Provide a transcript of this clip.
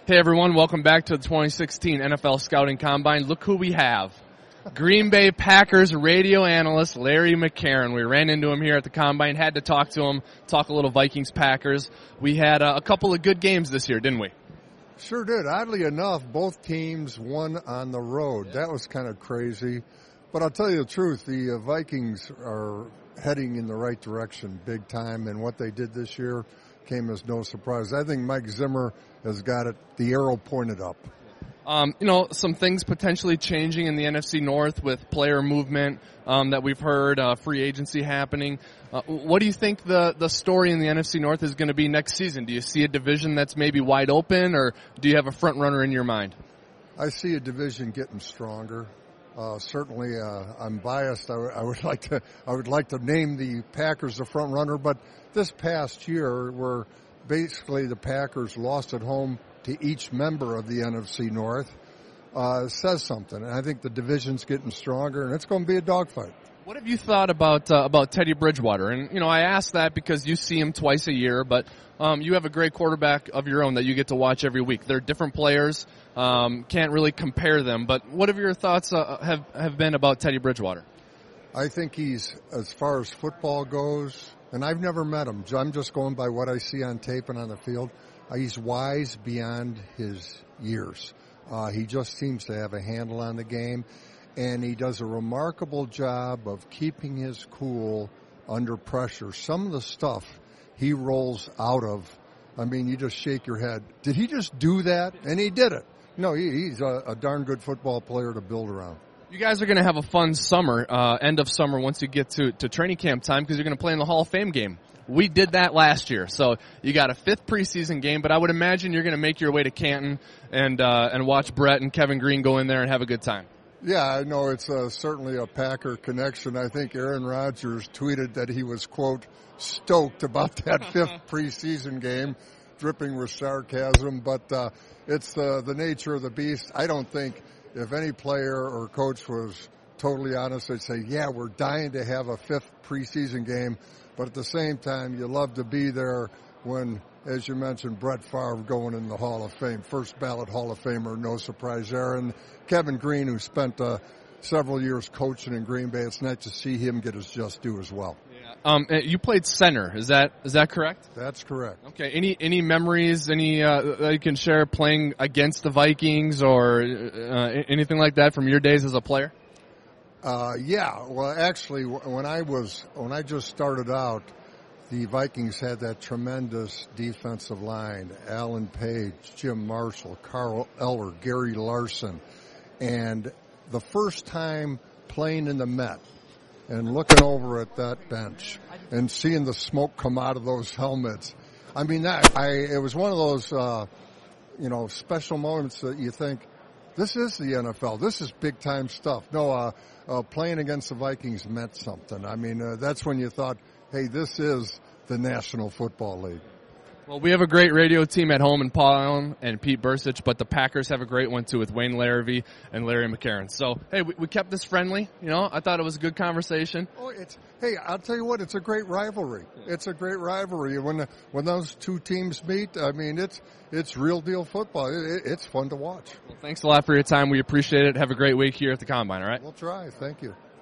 Hey everyone, welcome back to the 2016 NFL Scouting Combine. Look who we have. Green Bay Packers radio analyst Larry McCarron. We ran into him here at the Combine, had to talk to him, talk a little Vikings-Packers. We had a couple of good games this year, didn't we? Sure did. Oddly enough, both teams won on the road. That was kind of crazy. But I'll tell you the truth, the Vikings are heading in the right direction big time, and what they did this year came as no surprise. I think Mike Zimmer has got the arrow pointed up. Some things potentially changing in the NFC North with player movement that we've heard, free agency happening. What do you think the story in the NFC North is going to be next season? Do you see a division that's maybe wide open, or do you have a front runner in your mind? I see a division getting stronger. Certainly, I'm biased. I would like to name the Packers the front runner, but this past year, where basically the Packers lost at home to each member of the NFC North, says something. And I think the division's getting stronger, and it's going to be a dogfight. What have you thought about Teddy Bridgewater? And I ask that because you see him twice a year, but you have a great quarterback of your own that you get to watch every week. They're different players, can't really compare them. But what have your thoughts have been about Teddy Bridgewater? I think he's, as far as football goes, and I've never met him. I'm just going by what I see on tape and on the field. He's wise beyond his years. He just seems to have a handle on the game, and he does a remarkable job of keeping his cool under pressure. Some of the stuff he rolls out of, I mean, you just shake your head. Did he just do that? And he did it. No, he's a darn good football player to build around. You guys are going to have a fun summer, end of summer, once you get to training camp time, because you're going to play in the Hall of Fame game. We did that last year, so you got a fifth preseason game, but I would imagine you're going to make your way to Canton and watch Brett and Kevin Green go in there and have a good time. Yeah, I know it's certainly a Packer connection. I think Aaron Rodgers tweeted that he was, quote, stoked about that fifth preseason game, dripping with sarcasm, but it's the nature of the beast. I don't think if any player or coach was totally honest, they'd say, yeah, we're dying to have a fifth preseason game. But at the same time, you love to be there when, as you mentioned, Brett Favre going in the Hall of Fame. First ballot Hall of Famer, no surprise there. And Kevin Green, who spent several years coaching in Green Bay, it's nice to see him get his just due as well. Yeah. You played center, is that correct? That's correct. Okay. Any memories, that you can share playing against the Vikings or anything like that from your days as a player? Yeah. Well, actually, when I just started out, the Vikings had that tremendous defensive line: Alan Page, Jim Marshall, Carl Eller, Gary Larson. And the first time playing in the Met and looking over at that bench and seeing the smoke come out of those helmets, I mean, it was one of those, special moments that you think, this is the NFL. This is big-time stuff. No, playing against the Vikings meant something. I mean, that's when you thought, hey, this is the National Football League. Well, we have a great radio team at home in Paul Allen and Pete Bursich, but the Packers have a great one, too, with Wayne Larrivee and Larry McCarron. So, hey, we kept this friendly. I thought it was a good conversation. Oh, hey, I'll tell you what, it's a great rivalry. It's a great rivalry. When those two teams meet, I mean, it's real deal football. It's fun to watch. Well, thanks a lot for your time. We appreciate it. Have a great week here at the Combine, all right? We'll try. Thank you.